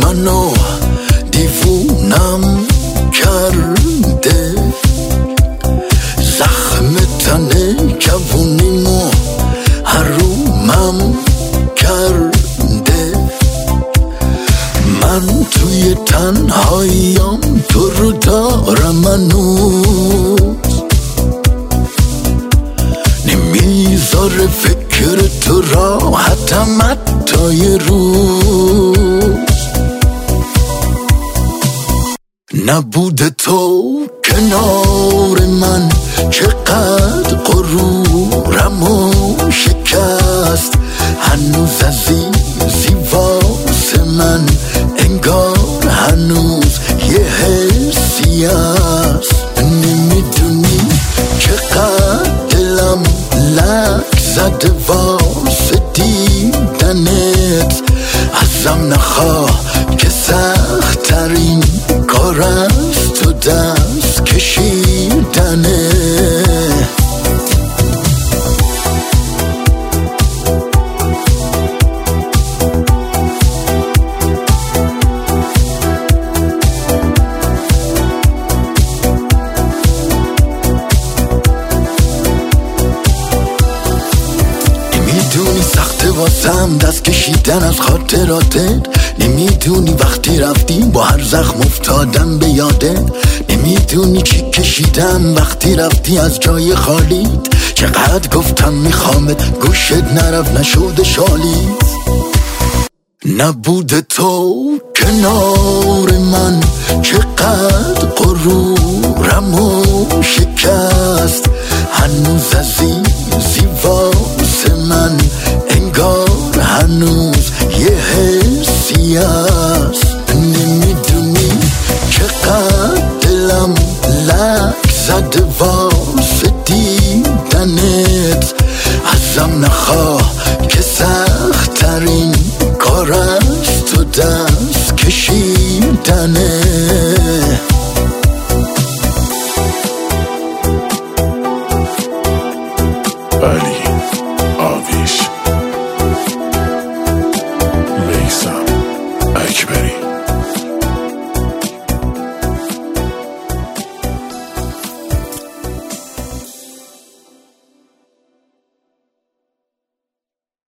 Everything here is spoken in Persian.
منو دیوونم کرده، زخم تنه جوونیمو حرومم کرده. من توی تنهاییم تو رو دارم هنوز، نمیذاره فکر تو راحتم حتی یه روز. نبوده تو کنار من چقدر غرورمو شکست، هنوز عزیزی واسه من انگار هنوز یه حسی هست. نمیدونی چقدر دلم لک زده واسه دیدنت، ازم نخواه که سخت ترین کار از تو دست کشیدنه. نمیدونی سخته واسم دست کشیدن از خاطراتت، نمیدونی وقتی رفتی با هر زخم افتادم به یادت، نمیدونی چی کشیدم وقتی رفتی از جای خالیت، چقدر گفتم میخوامت گوشت نرفت نشده شالیت. نبوده تو کنار من چقدر غرورمو شکست، هنوز عزیزی واسه من انگار هنوز یه حسی هست. نمیدونی چقدر دلم لک زده واسه دیدنت، ازم نخواه که سخت ترین کار از تو دست کشیدنه.